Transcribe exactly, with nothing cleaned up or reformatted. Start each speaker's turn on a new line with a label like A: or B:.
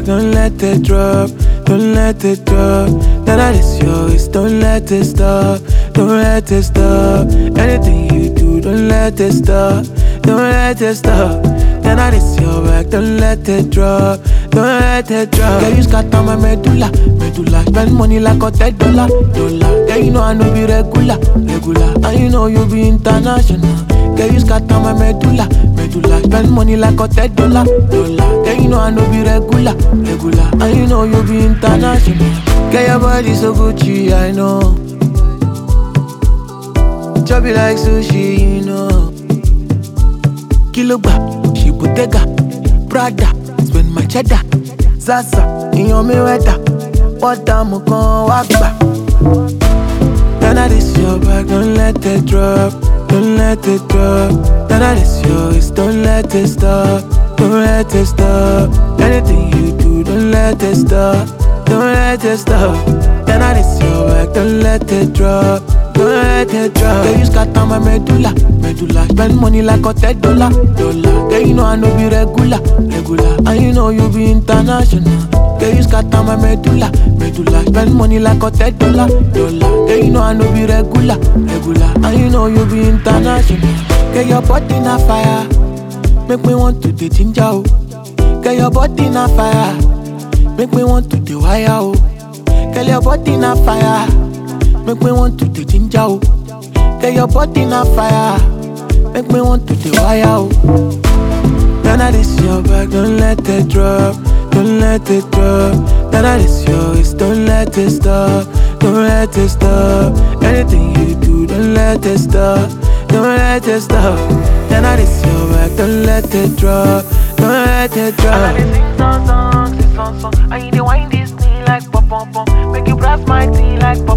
A: back, don't let it drop. Don't let it drop. Then I is yours, don't let it stop. Don't let it stop. Anything you do, don't let it stop. Don't let it stop. Then I is your back, don't let it drop. Don't let it drop. Girl, you scatter my medulla, medulla. Spend money like a ten dollar, dollar. Girl, you know I know be regular, regular. And you know you be international. Girl, you scatter my medulla, medulla. Spend money like a ten dollar, dollar. Girl, you know I know be regular, regular. And you know you be international. Girl, your body so Gucci, I know. Chubby like sushi, you know. Kilo ba, she Bottega, Prada, spend my cheddar. Zaza, in your me weather. What time we gon' walk back? Then I this your back, don't let it drop. Don't let it drop. Then I this yours, don't let it stop. Don't let it stop. Anything you do, don't let it stop. Don't let it stop. Then I this your back, don't let it drop. Don't let it drop. Girl, you scatter my medulla, medulla. Spend money like a ten dollar, dollar. Girl, you know I know be regular, regular. And you know you be international. Girl, you scatter my medulla, medulla. Spend money like a ten dollar, dollar. Girl, you know I know be regular, regular. And you know you be international. Girl, your body na fire, make me want to the ginger, oh. Girl, your body na fire, make me want to the wire, oh. Girl, your body na fire, make me want to the ginger, oh. Girl, your body na fire, make me want to the wire, oh. Then I this your back, don't let it drop. Don't let it drop. Then I this yours, don't let it stop. Don't let it stop. Anything you do, don't let it stop. Don't let it stop. Then I this your back, don't let it drop. Don't let it drop.
B: I sing some songs, sing some songs. I need to wind this knee like pop pop pop. Make you brush my tea like pop.